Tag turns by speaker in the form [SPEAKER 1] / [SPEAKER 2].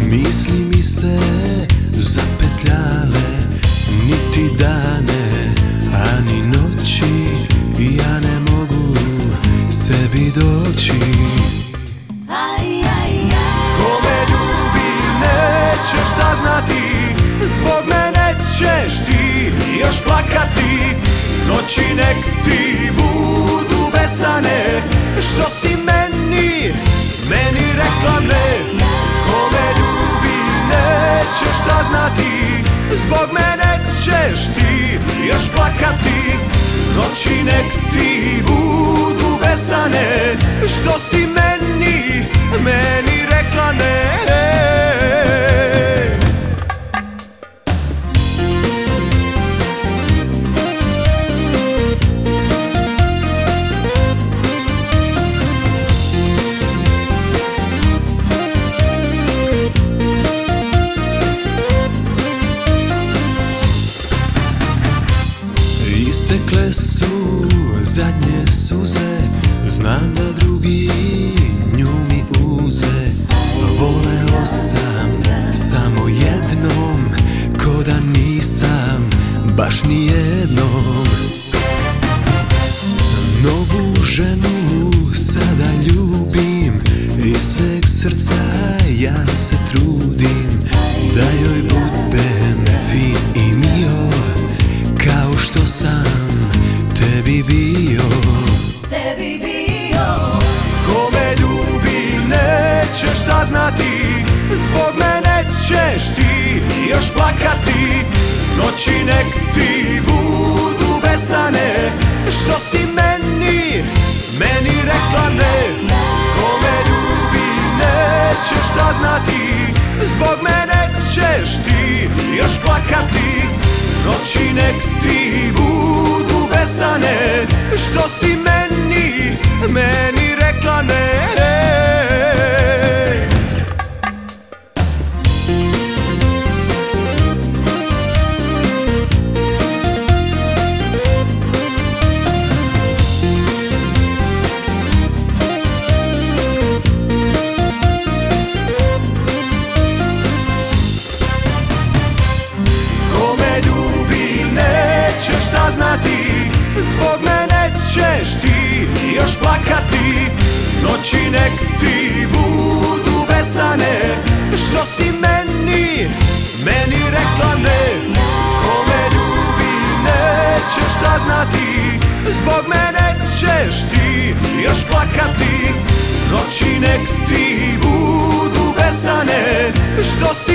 [SPEAKER 1] Misli mi se zapetljale, niti dane, a ni noći. Ja ne mogu sebi doći. Ko me ljubi nećeš saznati, zbog mene ćeš ti još plakati. Noći nek ti budu besane, što si meni rekla ne. Ko me ljubi nećeš saznati, zbog mene ćeš ti još plakati. Noći nek ti budu besane, što si meni rekla ne. Istekle su zadnje suze, znam da drugi nju mi uze. Voleo sam samo jednom, ko da nisam baš ni jednom. Novu ženu sada ljubim, iz sveg srca ja se trudim da joj budem fin i mio, kao što sam tebi bio. Ko me ljubi nećeš saznati, zbog mene ćeš ti još plakati. Noći nek ti budu besane, što si meni rekla ne. Ko me ljubi nećeš saznati, zbog mene ćeš ti još plakati. Noći nek ti budu besane, što si meni rekla ne. Saznati, zbog mene ćeš ti još plakati. Noći nek ti budu besane, što si meni rekla ne. Ko me ljubi nećeš saznati, zbog mene ćeš ti još plakati. Noći nek ti budu besane, što si